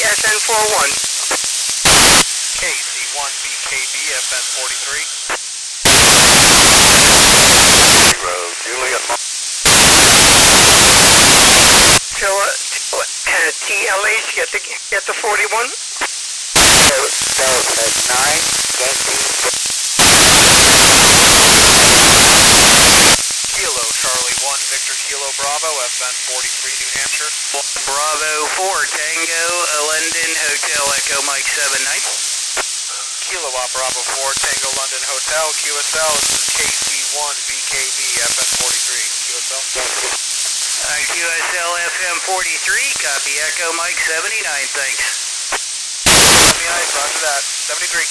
SN41. KC1BKB FN 43. Juliet. TLH, get the 41. Kilo Charlie 1 Victor Kilo Bravo FN 43 New Hampshire. Bravo 4 Tango London Hotel Echo Mike 79. Kilowatt Bravo 4 Tango London Hotel QSL. This is KC1VKB FN 43 QSL. QSL FM 43, copy Echo Mike 79, thanks. 79, roger that. 73.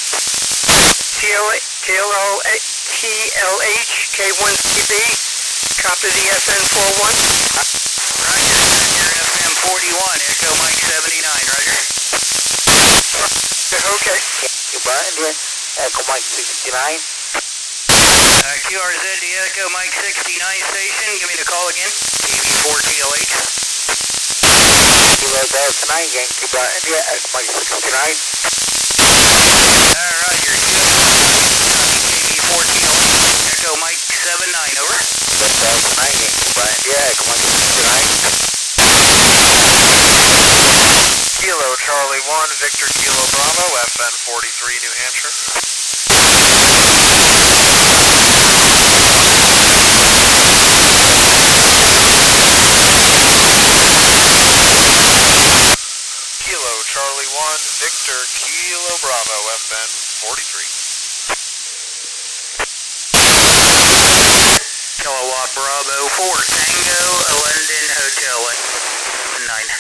TLH, K1CB, copy the FN41. Roger, FM 41, Echo Mike 79, roger. Okay. Echo Mike 69. QRZ to Echo Mike 69 station, give me the call again. KB4 TLH. Kilo Delta 9, Yankee India, Echo Mike 69. Roger. KB4 TLH, Echo Mike 79, over. Delta 9, Yankee India, Echo Mike 69. Kilo Charlie 1 Victor Kilo Bravo FN 43 New Hampshire. Kilo Charlie 1 Victor Kilo Bravo FN 43. Kilowatt Bravo 4 Tango London Hotel 9.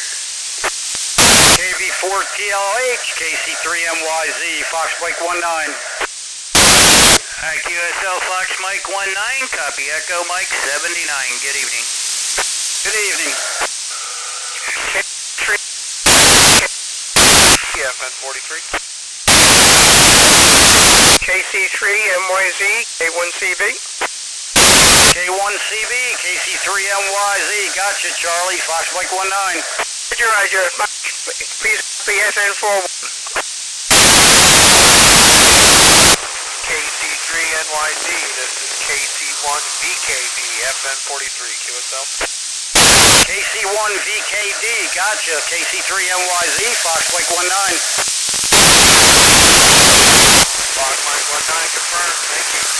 KB4 TLH, KC3MYZ, Fox Mike 19. QSL Fox Mike 19, copy Echo Mike 79, good evening. Good evening. FN 43. KC3MYZ, K1CB. K1CB, KC3MYZ, gotcha Charlie, Fox Mike 19. Roger. Please be SN41. KC3NYZ, this is KC1VKB FN 43 QSL. KC1VKD, gotcha, KC3MYZ, Fox Mike 19. Fox Mike 19 confirmed, thank you.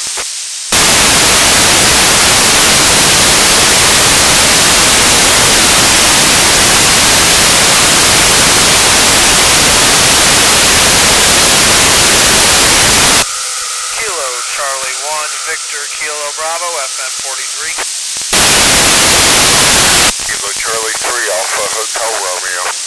Kilo Charlie 1 Victor Kilo Bravo FN 43. Kilo Charlie 3 Alpha Hotel Romeo.